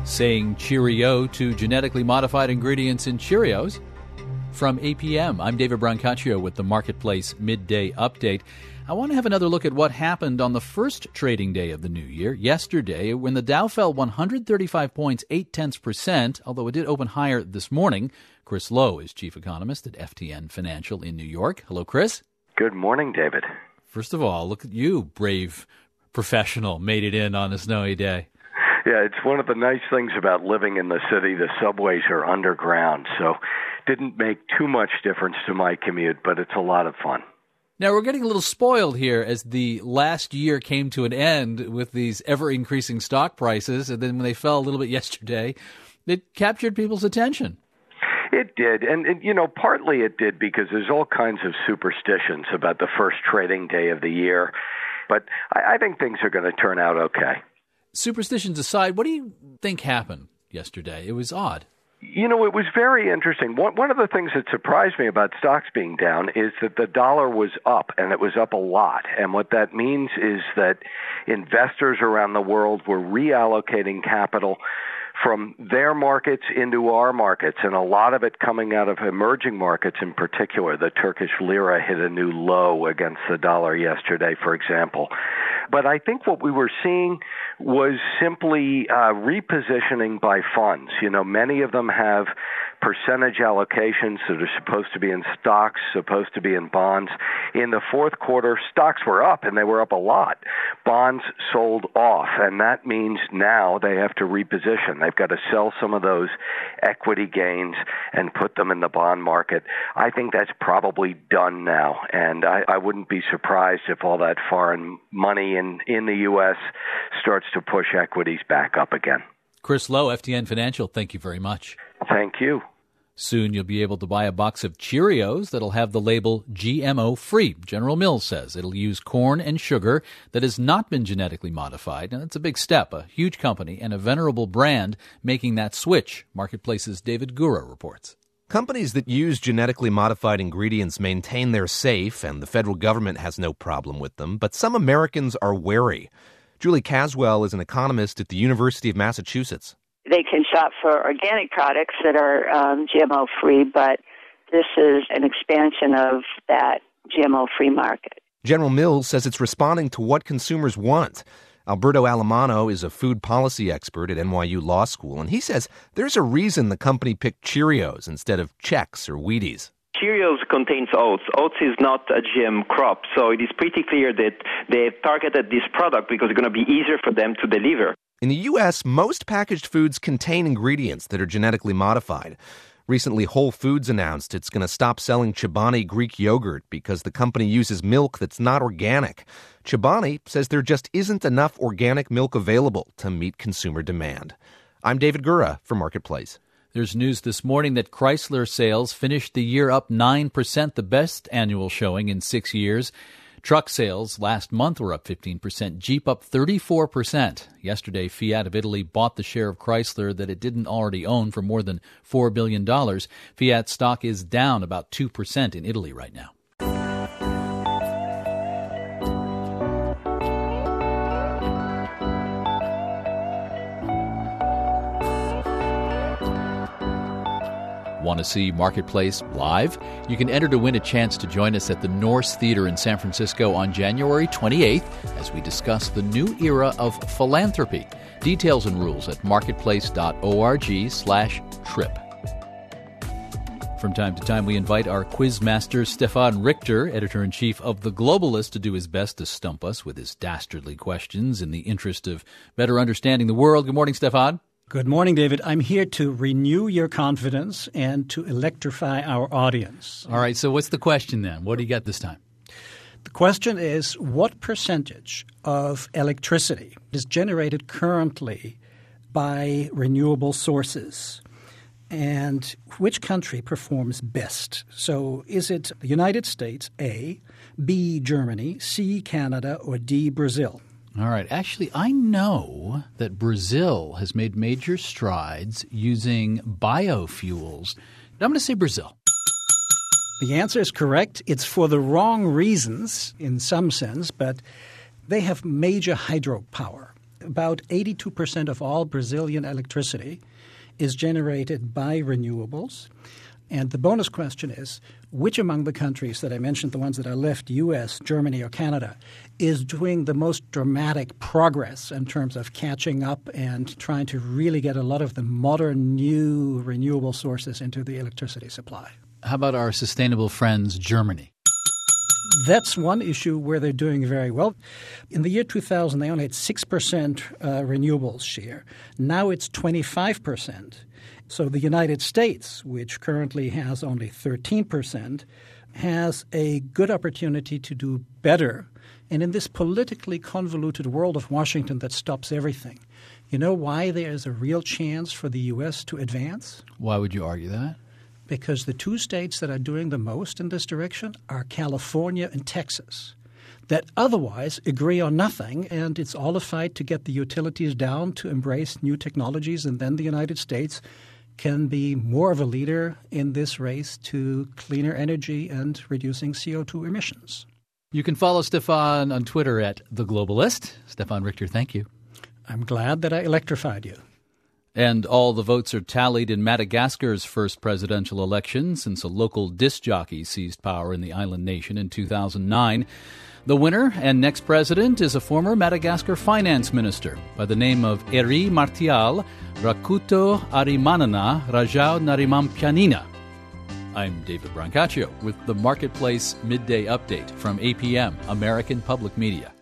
Saying cheerio to genetically modified ingredients in Cheerios. From APM, I'm David Brancaccio with the Marketplace Midday Update. I want to have another look at what happened on the first trading day of the new year, yesterday, when the Dow fell 135 points, 0.8%, although it did open higher this morning. Chris Lowe is chief economist at FTN Financial in New York. Hello, Chris. Good morning, David. First of all, look at you, brave professional, made it in on a snowy day. Yeah, it's one of the nice things about living in the city. The subways are underground, so didn't make too much difference to my commute, but it's a lot of fun. Now, we're getting a little spoiled here as the last year came to an end with these ever-increasing stock prices, and then when they fell a little bit yesterday, it captured people's attention. It did, and partly it did because there's all kinds of superstitions about the first trading day of the year, but I think things are going to turn out okay. Superstitions aside, what do you think happened yesterday? It was odd. It was very interesting. One of the things that surprised me about stocks being down is that the dollar was up, and it was up a lot. And what that means is that investors around the world were reallocating capital from their markets into our markets, and a lot of it coming out of emerging markets in particular. The Turkish lira hit a new low against the dollar yesterday, for example. But I think what we were seeing was simply repositioning by funds. Many of them have percentage allocations that are supposed to be in stocks, supposed to be in bonds. In the fourth quarter, stocks were up, and they were up a lot. Bonds sold off, and that means now they have to reposition. They've got to sell some of those equity gains and put them in the bond market. I think that's probably done now, and I wouldn't be surprised if all that foreign money in the U.S. starts to push equities back up again. Chris Lowe, FTN Financial, thank you very much. Thank you. Soon you'll be able to buy a box of Cheerios that'll have the label GMO-free. General Mills says it'll use corn and sugar that has not been genetically modified. And it's a big step, a huge company and a venerable brand making that switch. Marketplace's David Gura reports. Companies that use genetically modified ingredients maintain they're safe, and the federal government has no problem with them. But some Americans are wary. Julie Caswell is an economist at the University of Massachusetts. They can shop for organic products that are GMO-free, but this is an expansion of that GMO-free market. General Mills says it's responding to what consumers want. Alberto Alemano is a food policy expert at NYU Law School, and he says there's a reason the company picked Cheerios instead of Chex or Wheaties. Cheerios contains oats. Oats is not a GM crop, so it is pretty clear that they targeted this product because it's going to be easier for them to deliver. In the U.S., most packaged foods contain ingredients that are genetically modified. Recently, Whole Foods announced it's going to stop selling Chobani Greek yogurt because the company uses milk that's not organic. Chobani says there just isn't enough organic milk available to meet consumer demand. I'm David Gura for Marketplace. There's news this morning that Chrysler sales finished the year up 9%, the best annual showing in 6 years. Truck sales last month were up 15%, Jeep up 34%. Yesterday, Fiat of Italy bought the share of Chrysler that it didn't already own for more than $4 billion. Fiat stock is down about 2% in Italy right now. Want to see Marketplace live? You can enter to win a chance to join us at the Norse Theater in San Francisco on January 28th as we discuss the new era of philanthropy. Details and rules at marketplace.org/trip. From time to time, we invite our quizmaster, Stefan Richter, editor-in-chief of The Globalist, to do his best to stump us with his dastardly questions in the interest of better understanding the world. Good morning, Stefan. Good morning, David. I'm here to renew your confidence and to electrify our audience. All right, so what's the question then? What do you got this time? The question is, what percentage of electricity is generated currently by renewable sources? And which country performs best? So is it the United States, A, B, Germany, C, Canada, or D, Brazil? All right. Actually, I know that Brazil has made major strides using biofuels. I'm going to say Brazil. The answer is correct. It's for the wrong reasons in some sense, but they have major hydropower. About 82% of all Brazilian electricity is generated by renewables. And the bonus question is, which among the countries that I mentioned, the ones that are left, U.S., Germany, or Canada, is doing the most dramatic progress in terms of catching up and trying to really get a lot of the modern, new renewable sources into the electricity supply? How about our sustainable friends, Germany? That's one issue where they're doing very well. In the year 2000, they only had 6% renewables share. Now it's 25%. So the United States, which currently has only 13%, has a good opportunity to do better. And in this politically convoluted world of Washington that stops everything, you know why there is a real chance for the U.S. to advance? Why would you argue that? Because the two states that are doing the most in this direction are California and Texas, that otherwise agree on nothing, and it's all a fight to get the utilities down to embrace new technologies, and then the United States can be more of a leader in this race to cleaner energy and reducing CO2 emissions. You can follow Stefan on Twitter at The Globalist. Stefan Richter, thank you. I'm glad that I electrified you. And all the votes are tallied in Madagascar's first presidential election since a local disc jockey seized power in the island nation in 2009. The winner and next president is a former Madagascar finance minister by the name of Eri Martial Rakuto Arimanana Rajau Narimampianina. I'm David Brancaccio with the Marketplace Midday Update from APM, American Public Media.